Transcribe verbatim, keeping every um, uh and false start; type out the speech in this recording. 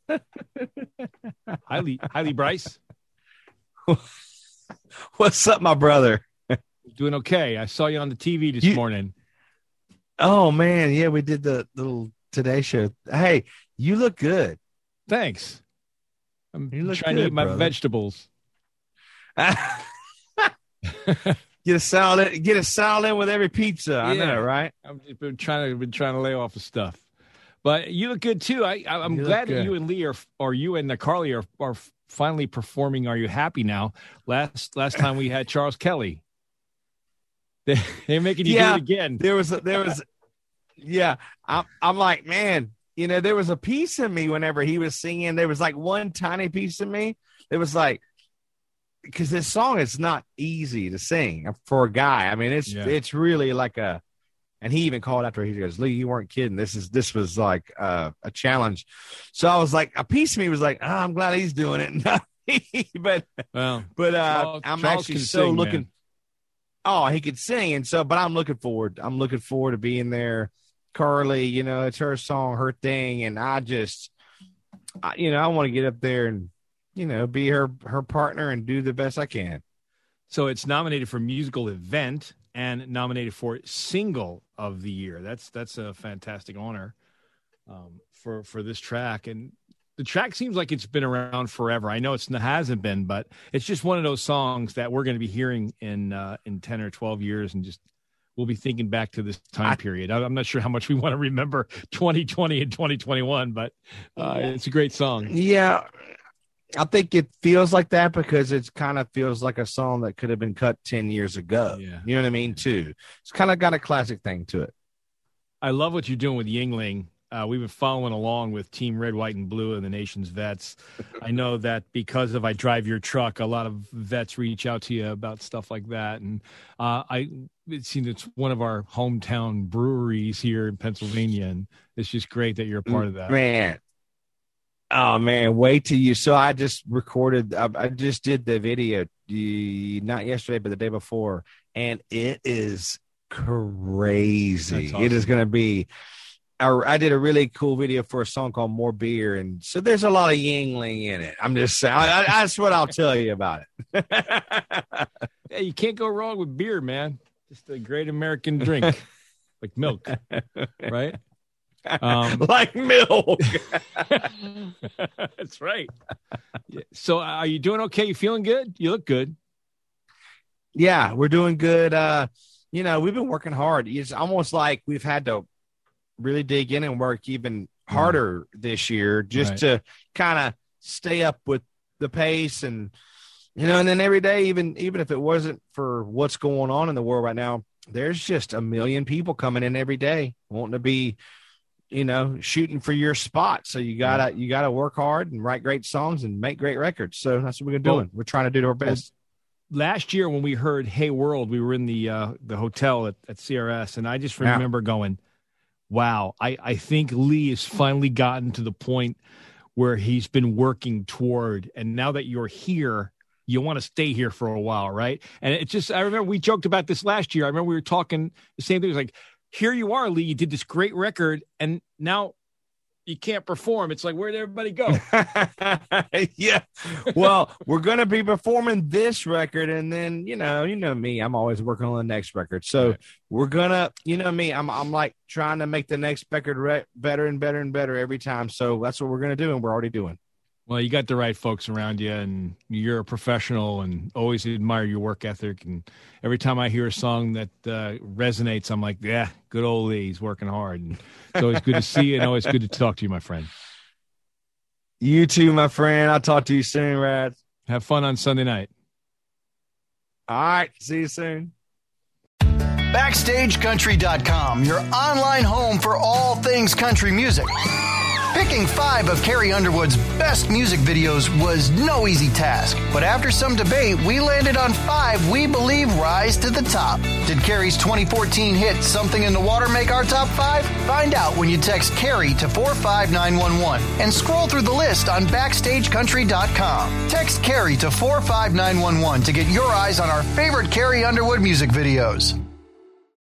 Hi, Lee, hi, Lee Bryce. What's up, my brother? Doing okay. I saw you on the T V this You- morning. Oh man, yeah, we did the little Today Show. Hey, you look good. Thanks. I'm You look trying to good, eat my brother. vegetables. Get a salad, in- get a salad in with every pizza. I Yeah. know, right? I've just been trying to been trying to lay off the stuff. But you look good too. I, I I'm You look glad that good. you and Lee are, or you and Carly are are finally performing. Are You Happy now? Last last time we had Charles Kelly. They, they're making you Yeah. do it again. There was, a, there was, yeah. I'm, I'm like, man, you know, there was a piece in me whenever he was singing. There was like one tiny piece of me. It was like, because this song is not easy to sing for a guy. I mean, it's Yeah. it's really like a, and he even called after he goes, Lee, you weren't kidding. This is this was like uh, a challenge. So I was like, a piece of me was like, oh, I'm glad he's doing it. but Well, but uh, Charles- I'm Charles actually can so sing, looking. man. Oh, he could sing, and so, but I'm looking forward. I'm looking forward to being there. Carly, you know, it's her song, her thing, and I just, I, you know, I want to get up there and, you know, be her her partner and do the best I can. So it's nominated for musical event and nominated for single of the year. That's that's a fantastic honor um, for for this track. And the track seems like it's been around forever. I know it's, it hasn't been, but it's just one of those songs that we're going to be hearing in uh, in ten or twelve years, and just we'll be thinking back to this time I- period. I, I'm not sure how much we want to remember twenty twenty and twenty twenty-one, but uh, it's a great song. Yeah, I think it feels like that because it kind of feels like a song that could have been cut ten years ago. Yeah. You know what I mean, too? It's kind of got a classic thing to it. I love what you're doing with Yingling. Uh, we've been following along with Team Red, White, and Blue and the nation's vets. I know that because of I Drive Your Truck, a lot of vets reach out to you about stuff like that. And uh, I it seems it's one of our hometown breweries here in Pennsylvania, and it's just great that you're a part of that. Man. Oh, man, wait till you. So I just recorded, I, I just did the video, the, not yesterday, but the day before, and it is crazy. That's awesome. It is going to be. I, I did a really cool video for a song called More Beer, and so there's a lot of Yingling in it. I'm just saying, I, I, that's what I'll tell you about it. Hey, you can't go wrong with beer, man. Just a great American drink, like milk, right? Um, Like milk. That's right. Yeah. So, uh, are you doing okay? You feeling good? You look good. Yeah, we're doing good. Uh, you know, we've been working hard. It's almost like we've had to really dig in and work even harder this year just Right. to kind of stay up with the pace, and you know, and then every day, even even if it wasn't for what's going on in the world right now, there's just a million people coming in every day wanting to be, you know, shooting for your spot. So you gotta you gotta work hard and write great songs and make great records. So that's what we're doing. Well- we're trying to do our best. Last year when we heard Hey World, we were in the uh, the hotel at, at C R S, and I just Yeah. remember going, wow, I, I think Lee has finally gotten to the point where he's been working toward, and now that you're here, you want to stay here for a while, right? And it just, I remember we joked about this last year. I remember we were talking the same thing. It was like, here you are, Lee, you did this great record, and now you can't perform. It's like, where'd everybody go? Yeah. Well, we're going to be performing this record, and then, you know, you know me, I'm always working on the next record. So Right. we're going to, you know me, I'm I'm like trying to make the next record re- better and better and better every time. So that's what we're going to do, and we're already doing. Well, you got the right folks around you, and you're a professional, and always admire your work ethic. And every time I hear a song that uh, resonates, I'm like, yeah, good old Lee, he's working hard. And it's always good to see you, and always good to talk to you, my friend. You too, my friend. I'll talk to you soon, Rad. Have fun on Sunday night. All right. See you soon. Backstage Country dot com, your online home for all things country music. Picking five of Carrie Underwood's best music videos was no easy task, but after some debate, we landed on five we believe rise to the top. Did Carrie's twenty fourteen hit Something in the Water make our top five? Find out when you text Carrie to four five nine one one and scroll through the list on Backstage Country dot com. Text Carrie to four five nine one one to get your eyes on our favorite Carrie Underwood music videos.